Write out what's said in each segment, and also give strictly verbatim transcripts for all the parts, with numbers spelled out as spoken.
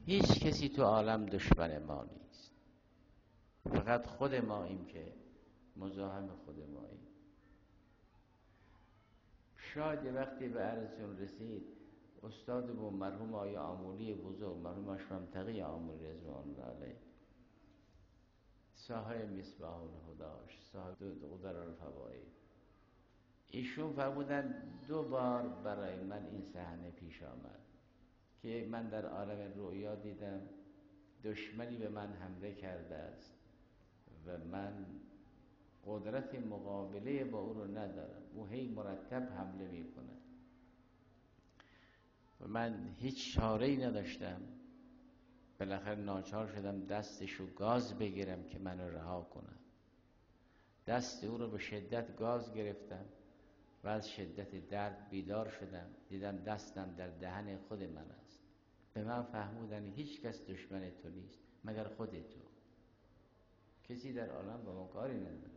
هیچ کسی تو عالم دشمن ما نیست، فقط خود ماییم که مزاحم خود ماییم. شاید وقتی به عرضتون رسید استاد و مرحوم آقای آمولی بزرگ، مرحوم اشرم تقی آمولی رضوان الله علیه، صاحب مصباح الهداش، صاحب قدر الفواید، ایشون فرمودن دو بار برای من این صحنه پیش آمد که من در عالم رؤیا دیدم دشمنی به من حمله کرده است و من قدرت مقابله با او رو ندارم، او هی مرتب حمله میکنه و من هیچ چاره‌ای نداشتم. بالاخره ناچار شدم دستشو گاز بگیرم که منو رها کنه. دست او رو به شدت گاز گرفتم و از شدت درد بیدار شدم، دیدم دستم در دهن خود من است. به من فهمودن هیچ کس دشمن تو نیست مگر خود تو، کسی در عالم با ما کاری نداره،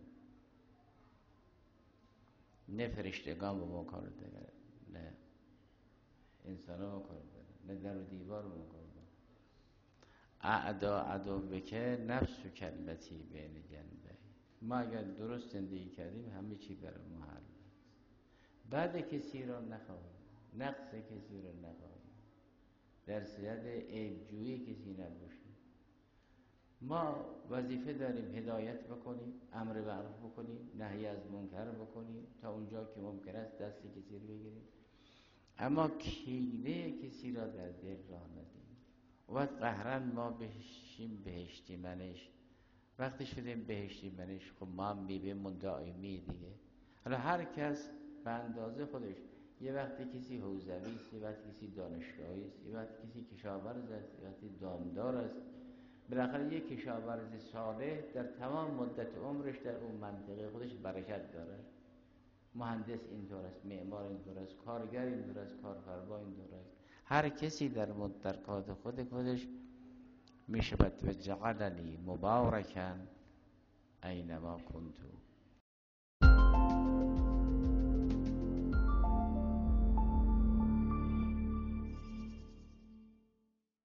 نه فرشتگان با ما کار داره، نه انسان ها با کار داره، نه در و دیوار با ما کار داره. اعدا عدو بکه نفس و کلتی بین جنبه. ما اگر درست زندگی کردیم همه چی برای ما حل. بعد کسی را نخواهیم، نقص کسی را نخواهیم، در صورت عیبجویی کسی نباشیم. ما وظیفه داریم هدایت بکنیم، امر معروف بکنیم، نهی از منکر بکنیم، تا اونجا که ممکن است دست کسی رو بگیریم، اما کینه کسی را در دل راه ندیم. و بعد قهرن ما بشیم بهشتی منش. وقتی شدیم بهشتی منش خب ما هم میبیم دائمی دیگه. حالا هر کس به اندازه خودش، یه وقتی کسی حوزوی است، یه وقتی کسی دانشگاهی است، یه وقتی کسی کشاورز است، یه وقتی دامدار است. بالاخره یک کشاورز صالح در تمام مدت عمرش در اون منطقه خودش برکت داره. مهندس اینطور است، معمار اینطور است، کارگر اینطور است، کارفرما اینطور است. هر کسی در مدرکات خود خودش میشه. و جعلنی مبارکا اینما کنتو.